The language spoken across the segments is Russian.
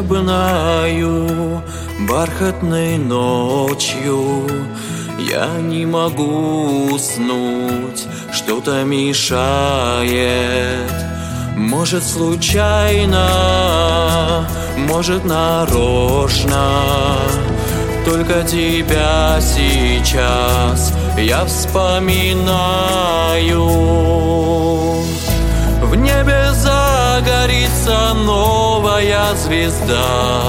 волшебною бархатной ночью я не могу уснуть, что-то мешает. Может, случайно, может, нарочно, только тебя сейчас я вспоминаю. В небе загорится новая звезда,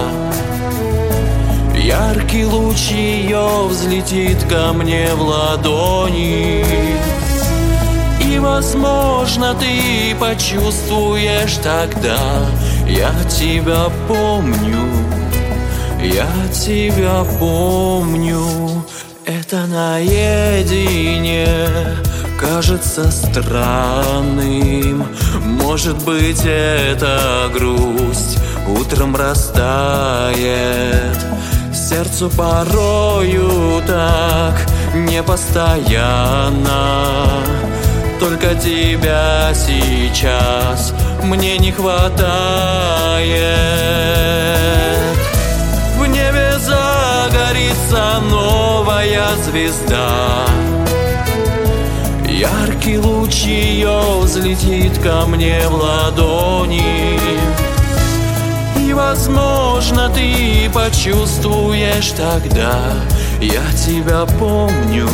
яркий луч ее взлетит ко мне в ладони. И, возможно, ты почувствуешь тогда: я тебя помню, я тебя помню. Это наедине кажется странным. Может быть, это грусть утром растает. Сердцу порою так непостоянно, только тебя сейчас мне не хватает. В небе загорится новая звезда, яркий луч ее взлетит ко мне в ладони. И, возможно, ты почувствуешь тогда: я тебя помню,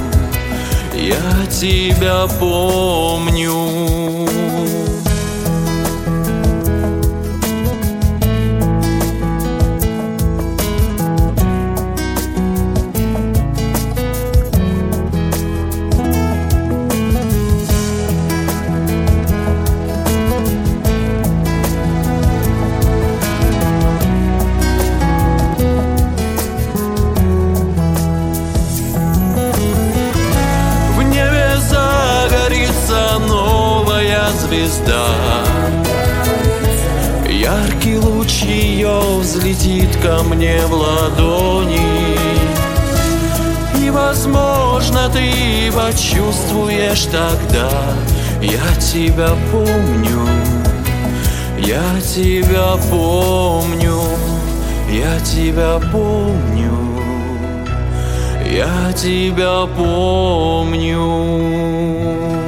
я тебя помню. Звезда, яркий луч ее взлетит ко мне в ладони. И, возможно, ты почувствуешь тогда: я тебя помню, я тебя помню, я тебя помню, я тебя помню.